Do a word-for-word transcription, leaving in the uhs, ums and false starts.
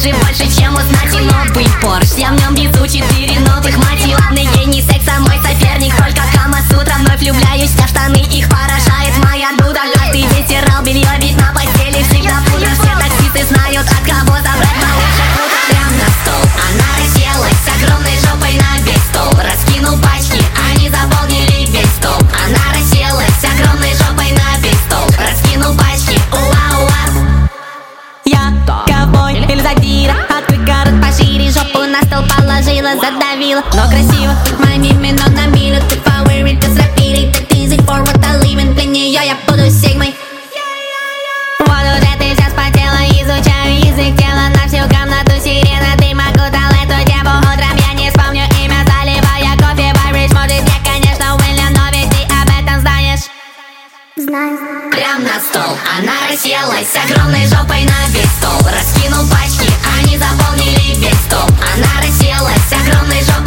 больше, больше, чем узнать и новый Порш. Я в нем везу четыре новых, мать и ладный гений секса, мой соперник. Только Кама-сутра, вновь влюбляюсь, а штаны их поражает моя дуда. Каждый вытирал белье, ведь на постели всегда пудра. Все таксисты знают, от кого забрать малышек утро. Прям на стол она расселась с огромной жопой на весь стол. Раскинул пачки, они заполнили весь стол. Она расселась с огромной жопой на весь стол. Раскинул пачки, уа-уа. Я ковбой или задира, открой город пошире. Жопу на стол положила, задавила, но красиво. Моими минут на милю, ты фаворит, ты с рапирой. Ты easy for what I live in. Для нее я буду сигмой. Вот уже ты вся спотела, изучаю язык тела. На всю комнату сирена, ты макутал эту деву. Утром я не вспомню имя, заливая кофе в Irish. Может я, конечно, Уильям, но ведь ты об этом знаешь. Знаю. Прям на стол она расселась с огромной жопой на весь стол. Раскинул пачки, они заполнили весь стол. Она расселась с огромной жопой